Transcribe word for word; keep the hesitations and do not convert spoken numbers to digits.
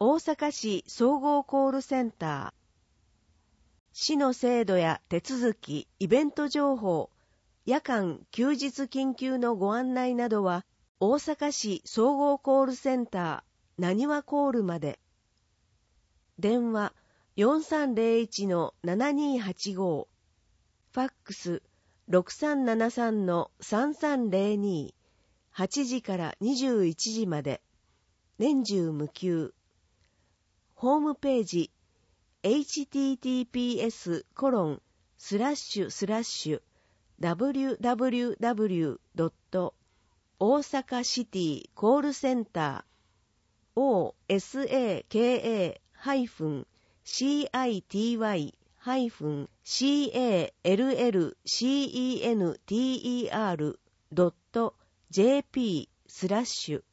大阪市総合コールセンター。市の制度や手続き、イベント情報、夜間・休日緊急のご案内などは、大阪市総合コールセンター、なにわコールまで。電話 よんさんゼロいちのななにーはちご、ファックス ろくさんななさんのさんさんゼロに、はちじからにじゅういちじまで。年中無休。ホームページ エイチティーティーピーエスコロンスラッシュスラッシュダブリュダブリュダブリュドット大阪シティコールセンター オーエスエーケーエーシーアイティーワイシーエーエルエルシーイーエヌティーイーアールドットジェーピースラッシュ